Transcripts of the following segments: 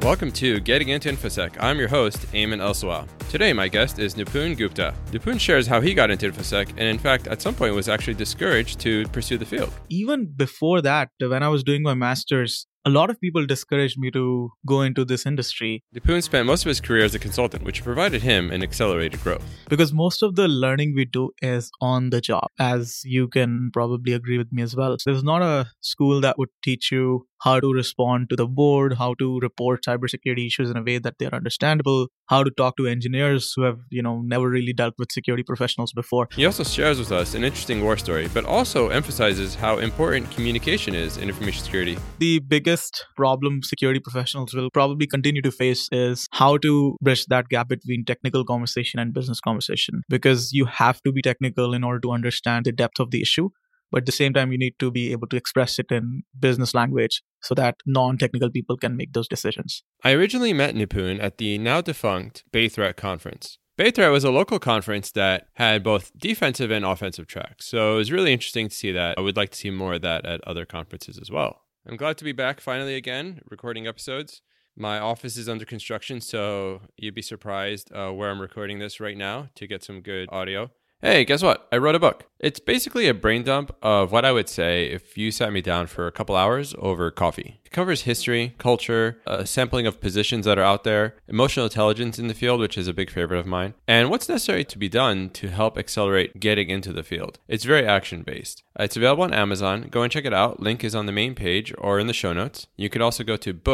Welcome to Getting Into InfoSec. I'm your host, Ayman Elsawal. Today, my guest is Nipun Gupta. Nipun shares how he got into InfoSec and, in fact, at some point was actually discouraged to pursue the field. Even before that, when I was doing my master's, a lot of people discouraged me to go into this industry. Nipun spent most of his career as a consultant, which provided him an accelerated growth. Because most of the learning we do is on the job, as you can probably agree with me as well. There's not a school that would teach you how to respond to the board, how to report cybersecurity issues in a way that they're understandable, how to talk to engineers who have, never really dealt with security professionals before. He also shares with us an interesting war story, but also emphasizes how important communication is in information security. The biggest problem security professionals will probably continue to face is how to bridge that gap between technical conversation and business conversation, because you have to be technical in order to understand the depth of the issue. But at the same time, you need to be able to express it in business language so that non-technical people can make those decisions. I originally met Nipun at the now defunct Bay Threat conference. Bay Threat was a local conference that had both defensive and offensive tracks. So it was really interesting to see that. I would like to see more of that at other conferences as well. I'm glad to be back finally again, recording episodes. My office is under construction, so you'd be surprised where I'm recording this right now to get some good audio. Hey, guess what? I wrote a book. It's basically a brain dump of what I would say if you sat me down for a couple hours over coffee. It covers history, culture, a sampling of positions that are out there, emotional intelligence in the field, which is a big favorite of mine, and what's necessary to be done to help accelerate getting into the field. It's very action-based. It's available on Amazon. Go and check it out. Link is on the main page or in the show notes. You could also go to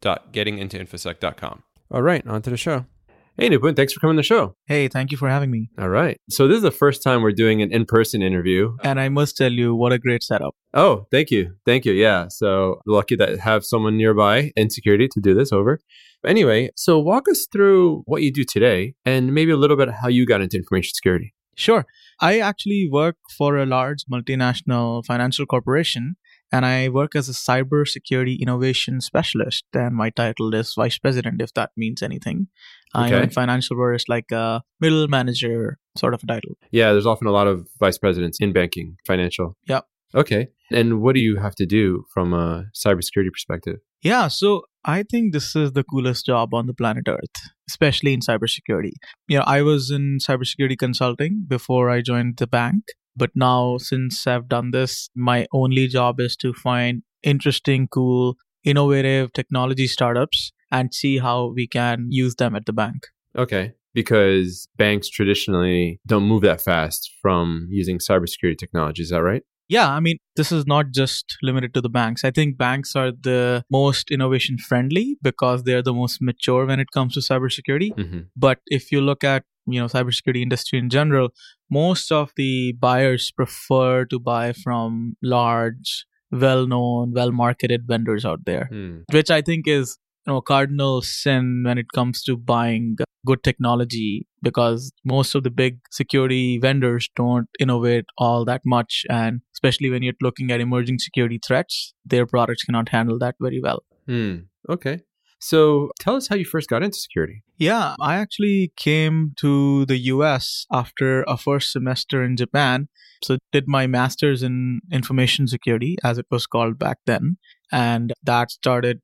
book.gettingintoinfosec.com. All right, on to the show. Hey, Nipun, thanks for coming on the show. Hey, thank you for having me. All right. So this is the first time we're doing an in-person interview. And I must tell you, what a great setup. Oh, thank you. Thank you. Yeah. So lucky that have someone nearby in security to do this over. Anyway, so walk us through what you do today and maybe a little bit how you got into information security. Sure. I actually work for a large multinational financial corporation, and I work as a cybersecurity innovation specialist. And my title is vice president, if that means anything. I know in financial world, it's like a middle manager sort of a title. Yeah, there's often a lot of vice presidents in banking, financial. Yeah. Okay. And what do you have to do from a cybersecurity perspective? Yeah, so I think this is the coolest job on the planet Earth, especially in cybersecurity. I was in cybersecurity consulting before I joined the bank. But now, since I've done this, my only job is to find interesting, cool, innovative technology startups and see how we can use them at the bank. Okay. Because banks traditionally don't move that fast from using cybersecurity technology. Is that right? Yeah, I mean, this is not just limited to the banks. I think banks are the most innovation friendly because they're the most mature when it comes to cybersecurity. Mm-hmm. But if you look at cybersecurity industry in general, most of the buyers prefer to buy from large, well-known, well-marketed vendors out there, which I think is a cardinal sin when it comes to buying good technology, because most of the big security vendors don't innovate all that much. And especially when you're looking at emerging security threats, their products cannot handle that very well. Okay. So tell us how you first got into security. Yeah, I actually came to the US after a first semester in Japan. So did my master's in information security, as it was called back then. And that started,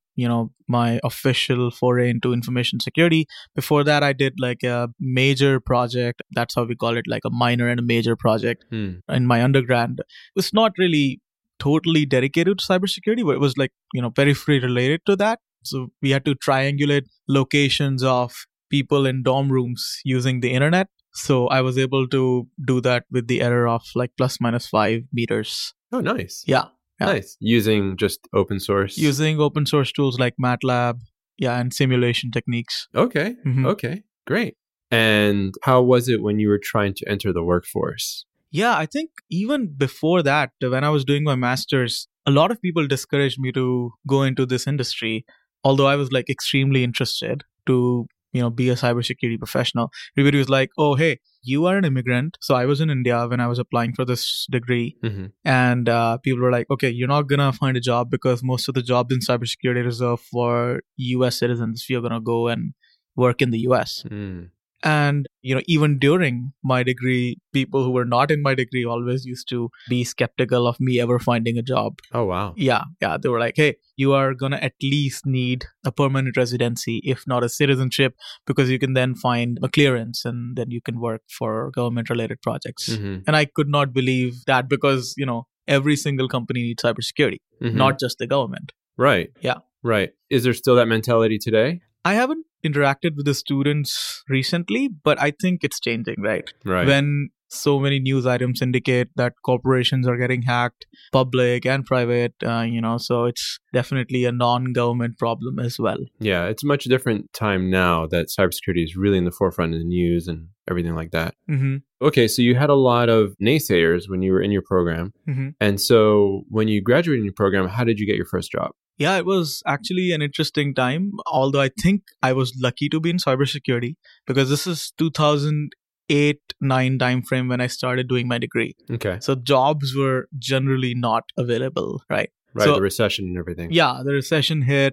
my official foray into information security. Before that, I did like a major project. That's how we call it, like a minor and a major project in my undergrad. It's not really totally dedicated to cybersecurity, but it was like, periphery related to that. So we had to triangulate locations of people in dorm rooms using the internet. So I was able to do that with the error of like plus minus 5 meters. Oh, nice. Yeah. Nice. Using just open source. Using open source tools like MATLAB. Yeah. And simulation techniques. Okay. Mm-hmm. Okay. Great. And how was it when you were trying to enter the workforce? Yeah, I think even before that, when I was doing my master's, a lot of people discouraged me to go into this industry. Although I was like extremely interested to, be a cybersecurity professional. Everybody was like, oh, hey, you are an immigrant. So I was in India when I was applying for this degree. Mm-hmm. And people were like, okay, you're not going to find a job because most of the jobs in cybersecurity are reserved for US citizens. You're going to go and work in the US. And, even during my degree, people who were not in my degree always used to be skeptical of me ever finding a job. Oh, wow. Yeah. They were like, hey, you are going to at least need a permanent residency, if not a citizenship, because you can then find a clearance and then you can work for government related projects. Mm-hmm. And I could not believe that because, every single company needs cybersecurity, Mm-hmm. not just the government. Right. Yeah. Right. Is there still that mentality today? I haven't interacted with the students recently, but I think it's changing, right? Right. When so many news items indicate that corporations are getting hacked, public and private, so it's definitely a non-government problem as well. Yeah, it's a much different time now that cybersecurity is really in the forefront of the news and everything like that. Mm-hmm. Okay, so you had a lot of naysayers when you were in your program. Mm-hmm. And so when you graduated in your program, how did you get your first job? Yeah, it was actually an interesting time, although I think I was lucky to be in cybersecurity because this is 2008-9 timeframe when I started doing my degree. Okay. So jobs were generally not available, right? Right, So, the recession and everything. yeah, the recession hit,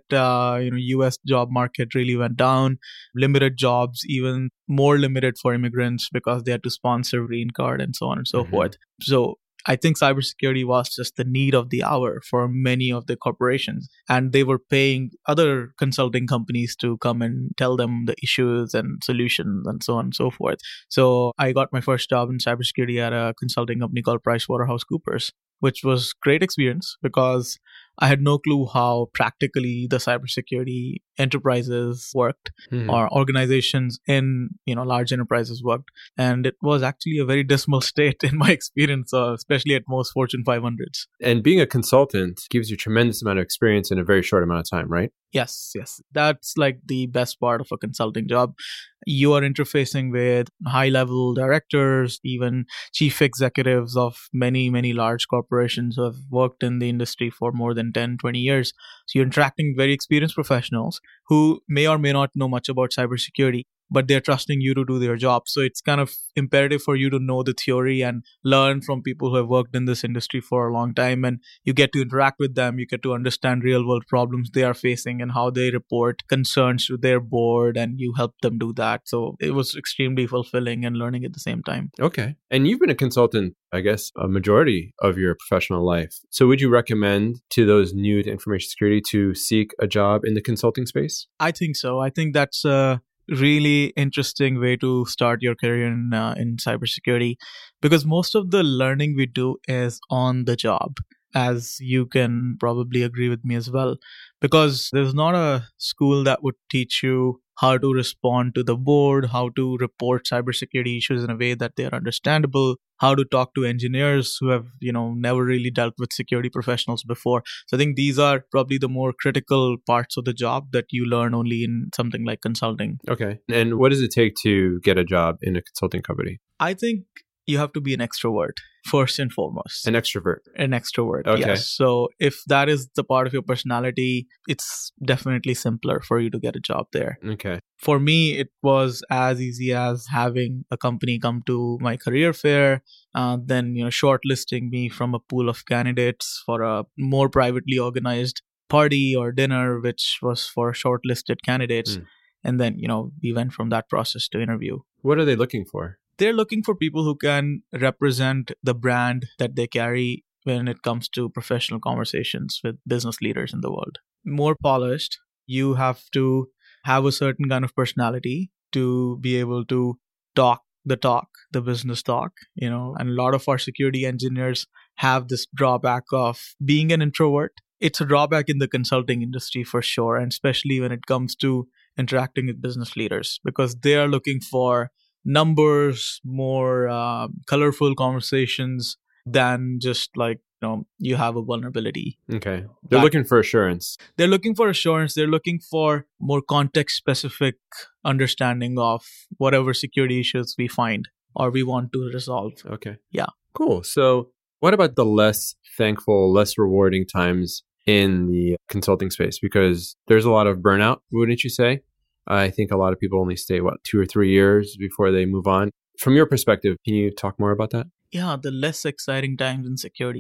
US job market really went down, limited jobs, even more limited for immigrants because they had to sponsor green card and so on and so Mhm. forth. So I think cybersecurity was just the need of the hour for many of the corporations. And they were paying other consulting companies to come and tell them the issues and solutions and so on and so forth. So I got my first job in cybersecurity at a consulting company called PricewaterhouseCoopers, which was great experience because I had no clue how practically the cybersecurity enterprises worked Hmm. or organizations in large enterprises worked. And it was actually a very dismal state in my experience, especially at most Fortune 500s. And being a consultant gives you a tremendous amount of experience in a very short amount of time, right? Yes. That's like the best part of a consulting job. You are interfacing with high-level directors, even chief executives of many, many large corporations who have worked in the industry for more than 10, 20 years. So you're interacting with very experienced professionals who may or may not know much about cybersecurity, but they're trusting you to do their job. So it's kind of imperative for you to know the theory and learn from people who have worked in this industry for a long time. And you get to interact with them. You get to understand real world problems they are facing and how they report concerns to their board, and you help them do that. So it was extremely fulfilling and learning at the same time. Okay. And you've been a consultant, I guess, a majority of your professional life. So would you recommend to those new to information security to seek a job in the consulting space? I think so. I think that's a really interesting way to start your career in cybersecurity, because most of the learning we do is on the job, as you can probably agree with me as well, because there's not a school that would teach you how to respond to the board, how to report cybersecurity issues in a way that they are understandable, how to talk to engineers who have, never really dealt with security professionals before. So I think these are probably the more critical parts of the job that you learn only in something like consulting. Okay. And what does it take to get a job in a consulting company? I think you have to be an extrovert first and foremost. An extrovert. An extrovert, Okay. yes. So if that is the part of your personality, it's definitely simpler for you to get a job there. Okay. For me, it was as easy as having a company come to my career fair, then shortlisting me from a pool of candidates for a more privately organized party or dinner, which was for shortlisted candidates. And then, we went from that process to interview. What are they looking for? They're looking for people who can represent the brand that they carry when it comes to professional conversations with business leaders in the world. More polished, you have to have a certain kind of personality to be able to talk, the business talk, and a lot of our security engineers have this drawback of being an introvert. It's a drawback in the consulting industry for sure, and especially when it comes to interacting with business leaders, because they are looking for numbers, more colorful conversations than just like, you have a vulnerability. Okay. They're looking for assurance. They're looking for assurance. They're looking for more context-specific understanding of whatever security issues we find or we want to resolve. Okay. Yeah. Cool. So what about the less thankful, less rewarding times in the consulting space? Because there's a lot of burnout, wouldn't you say? I think a lot of people only stay, 2 or 3 years before they move on. From your perspective, can you talk more about that? Yeah, the less exciting times in security.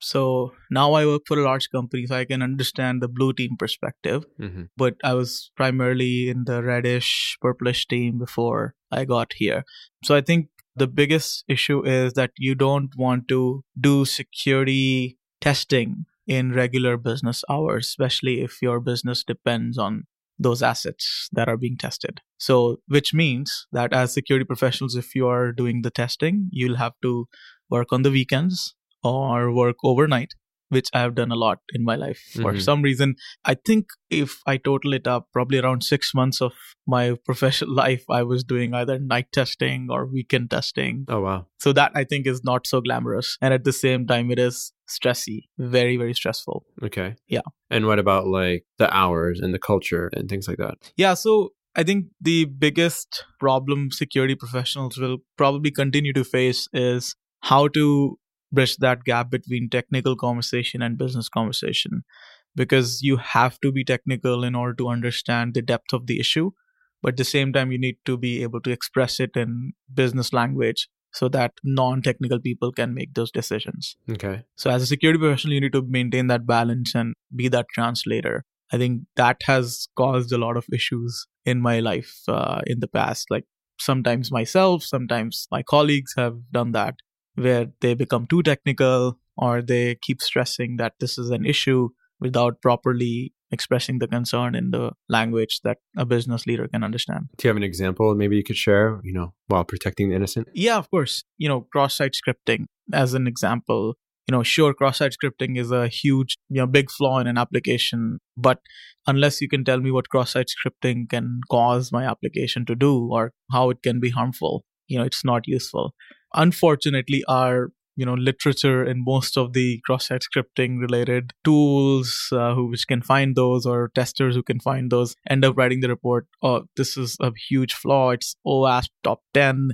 So now I work for a large company, so I can understand the blue team perspective. Mm-hmm. But I was primarily in the reddish, purplish team before I got here. So I think the biggest issue is that you don't want to do security testing in regular business hours, especially if your business depends on those assets that are being tested. So, which means that as security professionals, if you are doing the testing, you'll have to work on the weekends or work overnight, which I have done a lot in my life. For some reason, I think if I total it up, probably around 6 months of my professional life, I was doing either night testing or weekend testing. Oh, wow. So that I think is not so glamorous. And at the same time, it is stressy, very, very stressful. Okay. Yeah. And what about like the hours and the culture and things like that? Yeah. So I think the biggest problem security professionals will probably continue to face is how to bridge that gap between technical conversation and business conversation, because you have to be technical in order to understand the depth of the issue. But at the same time, you need to be able to express it in business language so that non-technical people can make those decisions. Okay. So as a security professional, you need to maintain that balance and be that translator. I think that has caused a lot of issues in my life in the past. Like sometimes myself, sometimes my colleagues have done that, where they become too technical or they keep stressing that this is an issue without properly expressing the concern in the language that a business leader can understand. Do you have an example maybe you could share, while protecting the innocent? Yeah, of course. Cross-site scripting as an example. Sure, cross-site scripting is a huge, big flaw in an application. But unless you can tell me what cross-site scripting can cause my application to do or how it can be harmful, it's not useful. Unfortunately, our literature in most of the cross-site scripting related tools which can find those, or testers who can find those, end up writing the report, oh, this is a huge flaw, it's OWASP top 10,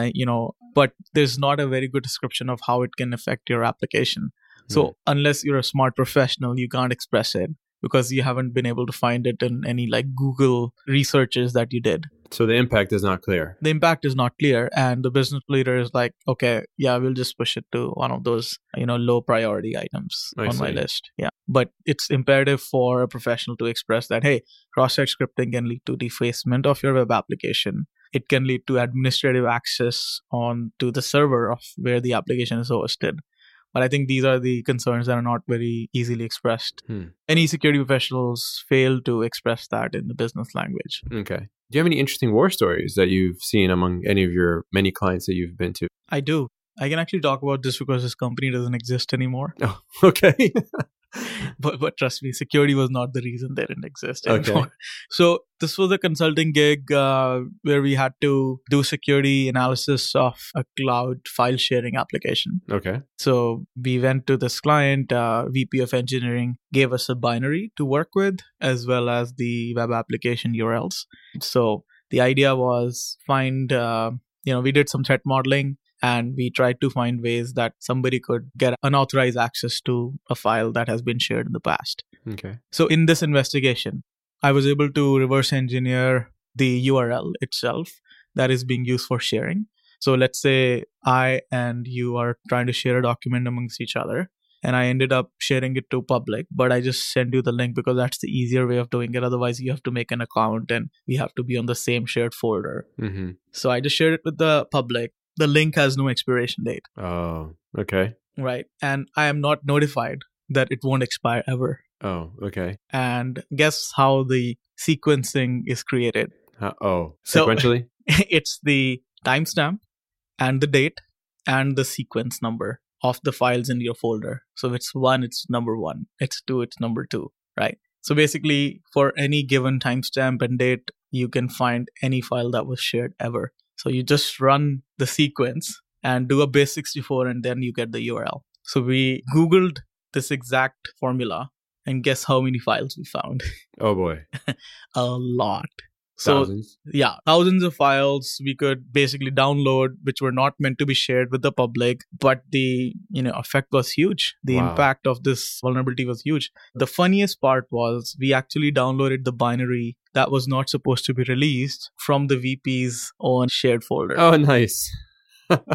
but there's not a very good description of how it can affect your application. So unless you're a smart professional, you can't express it because you haven't been able to find it in any like Google researches that you did. So the impact is not clear. The impact is not clear. And the business leader is like, okay, yeah, we'll just push it to one of those, low priority items on my list. Yeah. But it's imperative for a professional to express that, hey, cross-site scripting can lead to defacement of your web application. It can lead to administrative access on to the server of where the application is hosted. But I think these are the concerns that are not very easily expressed. Any security professionals fail to express that in the business language. Okay. Do you have any interesting war stories that you've seen among any of your many clients that you've been to? I do. I can actually talk about this because this company doesn't exist anymore. Oh, okay. But trust me, security was not the reason they didn't exist anymore. Okay. So this was a consulting gig where we had to do security analysis of a cloud file sharing application. Okay. So we went to this client, VP of engineering gave us a binary to work with, as well as the web application URLs. So the idea was find, we did some threat modeling, and we tried to find ways that somebody could get unauthorized access to a file that has been shared in the past. Okay. So in this investigation, I was able to reverse engineer the URL itself that is being used for sharing. So let's say I and you are trying to share a document amongst each other, and I ended up sharing it to public, but I just send you the link because that's the easier way of doing it. Otherwise, you have to make an account and we have to be on the same shared folder. Mm-hmm. So I just shared it with the public. The link has no expiration date. Oh, okay. Right. And I am not notified that it won't expire ever. Oh, okay. And guess how the sequencing is created? Sequentially? So it's the timestamp and the date and the sequence number of the files in your folder. So it's 1, it's number 1. It's 2, it's number 2. Right. So basically, for any given timestamp and date, you can find any file that was shared ever. So you just run the sequence and do a base64 and then you get the URL. So we Googled this exact formula and guess how many files we found? Oh boy. A lot. Thousands? So, yeah, thousands of files we could basically download, which were not meant to be shared with the public. But the effect was huge. The impact of this vulnerability was huge. The funniest part was we actually downloaded the binary that was not supposed to be released from the VP's own shared folder. Oh, nice.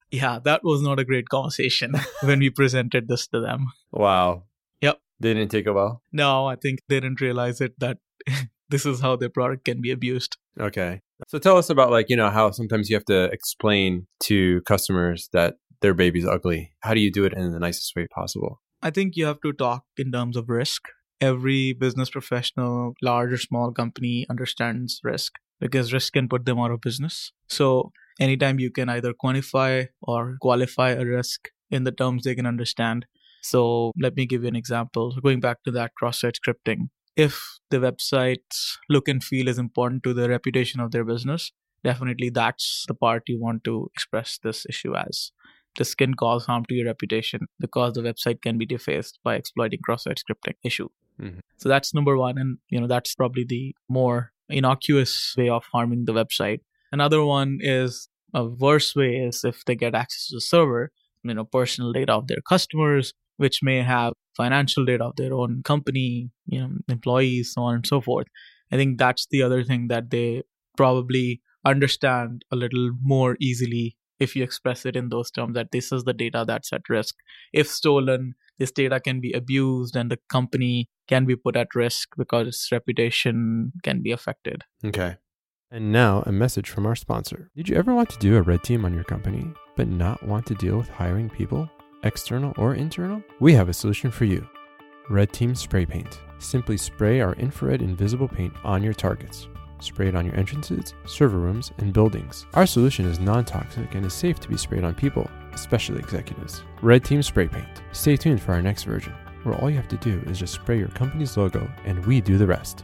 Yeah, that was not a great conversation when we presented this to them. Wow. Yep. They didn't take a while? No, I think they didn't realize it that this is how their product can be abused. Okay. So tell us about how sometimes you have to explain to customers that their baby's ugly. How do you do it in the nicest way possible? I think you have to talk in terms of risk. Every business professional, large or small company, understands risk because risk can put them out of business. So anytime you can either quantify or qualify a risk in the terms they can understand. So let me give you an example. Going back to that cross-site scripting. If the website's look and feel is important to the reputation of their business, definitely that's the part you want to express this issue as. This can cause harm to your reputation because the website can be defaced by exploiting cross-site scripting issue. Mm-hmm. So that's number one. And, that's probably the more innocuous way of harming the website. Another one is a worse way is if they get access to the server, personal data of their customers, which may have financial data of their own company, employees, so on and so forth. I think that's the other thing that they probably understand a little more easily if you express it in those terms, that this is the data that's at risk. If stolen, this data can be abused and the company can be put at risk because its reputation can be affected. Okay. And now a message from our sponsor. Did you ever want to do a red team on your company, but not want to deal with hiring people, external or internal? We have a solution for you. Red Team Spray Paint. Simply spray our infrared invisible paint on your targets. Spray it on your entrances, server rooms, and buildings. Our solution is non-toxic and is safe to be sprayed on people, especially executives. Red Team Spray Paint. Stay tuned for our next version, where all you have to do is just spray your company's logo and we do the rest.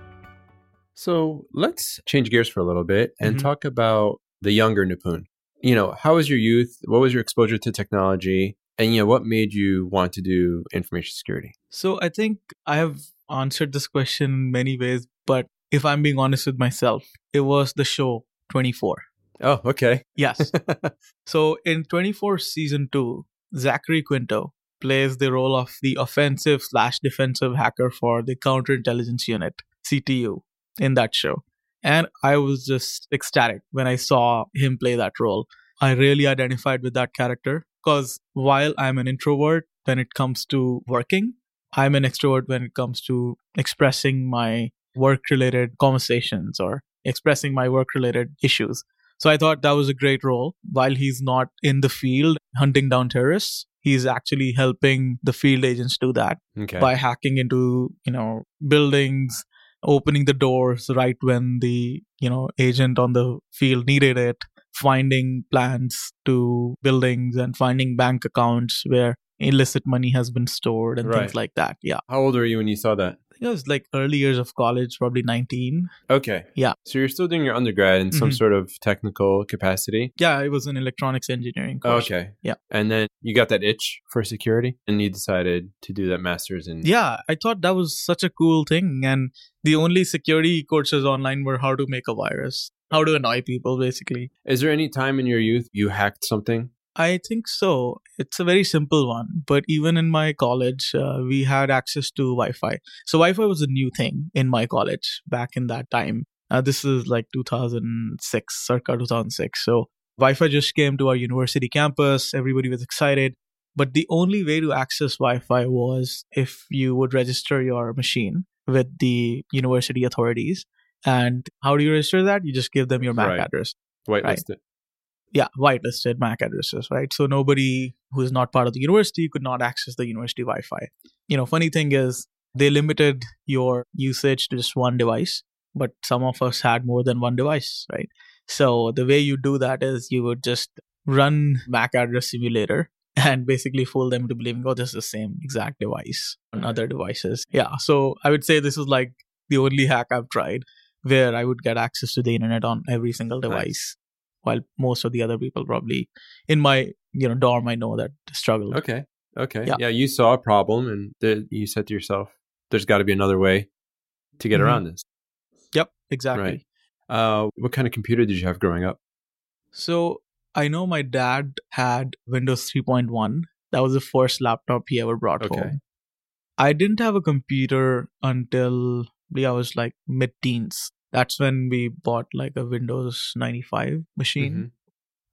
So let's change gears for a little bit and talk about the younger Nipun. How was your youth? What was your exposure to technology? And, what made you want to do information security? So I think I have answered this question in many ways, but if I'm being honest with myself, it was the show 24. Oh, okay. Yes. So in 24 season 2, Zachary Quinto plays the role of the offensive/defensive hacker for the counterintelligence unit, CTU, in that show. And I was just ecstatic when I saw him play that role. I really identified with that character because while I'm an introvert when it comes to working, I'm an extrovert when it comes to expressing my work-related conversations or expressing my work-related issues. So I thought that was a great role. While he's not in the field hunting down terrorists, he's actually helping the field agents do that by hacking into, buildings, opening the doors right when the, agent on the field needed it, finding plans to buildings and finding bank accounts where illicit money has been stored and things like that. Yeah. How old were you when you saw that? I think it was like early years of college, probably 19. Okay. Yeah. So you're still doing your undergrad in some sort of technical capacity? Yeah, it was an electronics engineering course. Okay. Yeah. And then you got that itch for security and you decided to do that master's in... Yeah, I thought that was such a cool thing. And the only security courses online were how to make a virus, how to annoy people, basically. Is there any time in your youth you hacked something? I think so. It's a very simple one. But even in my college, we had access to Wi-Fi. So Wi-Fi was a new thing in my college back in that time. This is like 2006, circa 2006. So Wi-Fi just came to our university campus. Everybody was excited. But the only way to access Wi-Fi was if you would register your machine with the university authorities. And how do you register that? You just give them your MAC address. Whitelist it. Yeah, whitelisted MAC addresses, right? So nobody who is not part of the university could not access the university Wi-Fi. Funny thing is they limited your usage to just one device, but some of us had more than one device, right? So the way you do that is you would just run MAC address simulator and basically fool them into believing, oh, this is the same exact device on other devices. Yeah, so I would say this is like the only hack I've tried where I would get access to the internet on every single device. While most of the other people probably in my dorm, I know that struggle. Okay. Yeah, you saw a problem and you said to yourself, there's got to be another way to get around this. Yep, exactly. Right. What kind of computer did you have growing up? So I know my dad had Windows 3.1. That was the first laptop he ever brought home. I didn't have a computer until I was like mid-teens. That's when we bought like a Windows 95 machine.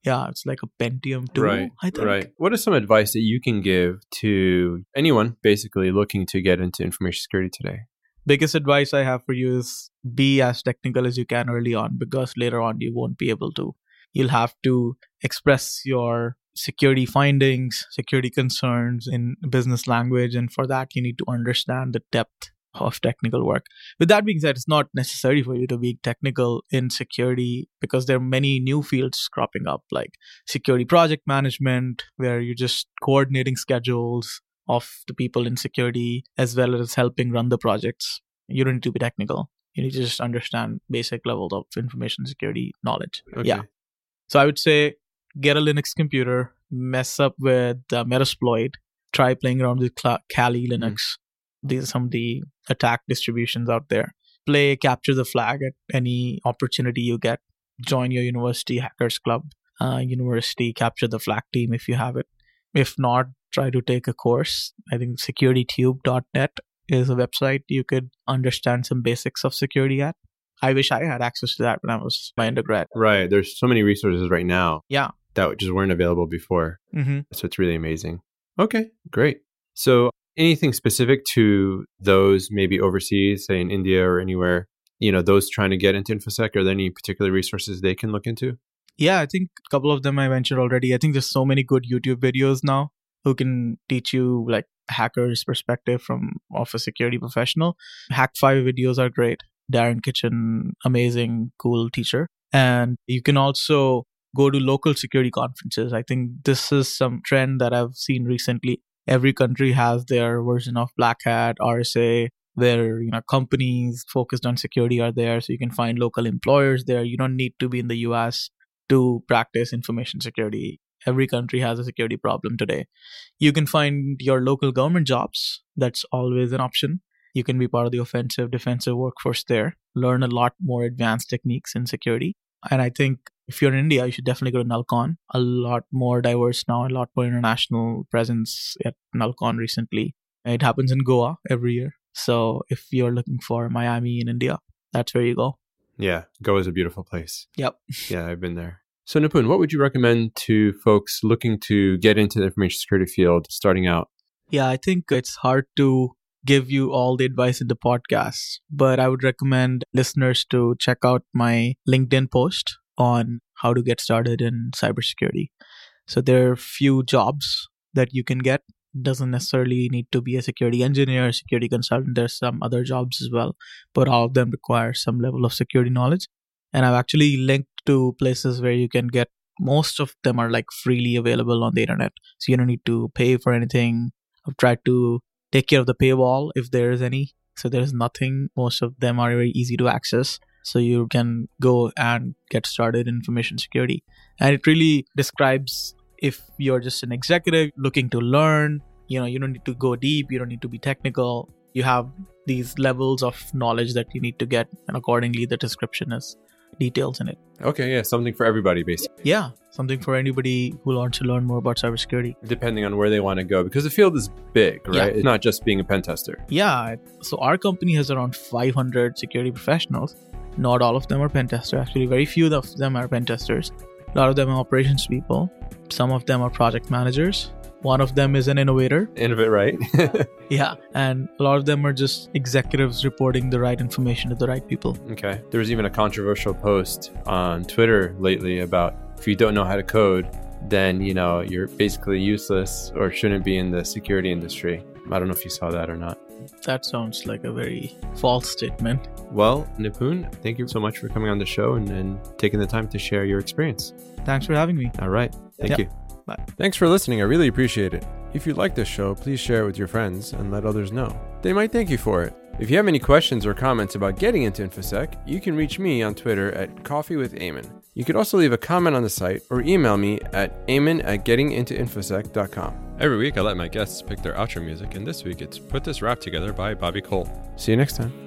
Yeah, it's like a Pentium 2, Right, I think. right. What is some advice that you can give to anyone basically looking to get into information security today? Biggest advice I have for you is be as technical as you can early on, because later on you won't be able to. You'll have to express your security findings, security concerns in business language. And for that, you need to understand the depth of technical work. With that being said, it's not necessary for you to be technical in security, because there are many new fields cropping up, like security project management, where you're just coordinating schedules of the people in security as well as helping run the projects. You don't need to be technical. You need to just understand basic levels of information security knowledge. Okay. Yeah. So I would say get a Linux computer, mess up with Metasploit, try playing around with Kali Linux. These are some of the attack distributions out there. Capture the flag at any opportunity you get. Join your university hackers club, university capture the flag team if you have it. If not, try to take a course. I think securitytube.net is a website you could understand some basics of security at. I wish I had access to that when I was my undergrad. Right. There's so many resources right now. Yeah. That just weren't available before. Mm-hmm. So it's really amazing. Okay, great. So anything specific to those maybe overseas, say in India or anywhere, those trying to get into InfoSec, are there any particular resources they can look into? Yeah, I think a couple of them I mentioned already. I think there's so many good YouTube videos now who can teach you like hacker's perspective of a security professional. Hack5 videos are great. Darren Kitchen, amazing, cool teacher. And you can also go to local security conferences. I think this is some trend that I've seen recently. Every country has their version of Black Hat, RSA, where companies focused on security are there. So you can find local employers there. You don't need to be in the US to practice information security. Every country has a security problem today. You can find your local government jobs. That's always an option. You can be part of the offensive, defensive workforce there. Learn a lot more advanced techniques in security. And I think if you're in India, you should definitely go to Nullcon. A lot more diverse now, a lot more international presence at Nullcon recently. It happens in Goa every year. So if you're looking for Miami in India, that's where you go. Yeah, Goa is a beautiful place. Yep. Yeah, I've been there. So Nipun, what would you recommend to folks looking to get into the information security field starting out? Yeah, I think it's hard to give you all the advice in the podcast, but I would recommend listeners to check out my LinkedIn post on how to get started in cybersecurity. So there are few jobs that you can get. Doesn't necessarily need to be a security engineer, security consultant. There's some other jobs as well, but all of them require some level of security knowledge. And I've actually linked to places where you can get, most of them are like freely available on the internet. So you don't need to pay for anything. I've tried to take care of the paywall if there is any. So there's nothing. Most of them are very easy to access. So you can go and get started in information security. And it really describes if you're just an executive looking to learn, you don't need to go deep. You don't need to be technical. You have these levels of knowledge that you need to get. And accordingly, the description has details in it. Okay, yeah, something for everybody, basically. Yeah, something for anybody who wants to learn more about cybersecurity. Depending on where they want to go, because the field is big, right? Yeah. It's not just being a pen tester. Yeah, so our company has around 500 security professionals. Not all of them are pen testers. Actually, very few of them are pen testers. A lot of them are operations people. Some of them are project managers. One of them is an innovator. Innovate, right? Yeah. And a lot of them are just executives reporting the right information to the right people. Okay. There was even a controversial post on Twitter lately about if you don't know how to code, then, you're basically useless or shouldn't be in the security industry. I don't know if you saw that or not. That sounds like a very false statement. Well, Nipun, thank you so much for coming on the show and taking the time to share your experience. Thanks for having me. All right. Thank you. Bye. Thanks for listening. I really appreciate it. If you like this show, please share it with your friends and let others know. They might thank you for it. If you have any questions or comments about getting into InfoSec, you can reach me on Twitter at coffeewithayman. You could also leave a comment on the site or email me at ayman@gettingintoinfosec.com. Every week, I let my guests pick their outro music, and this week it's Put This Rap Together by Bobby Cole. See you next time.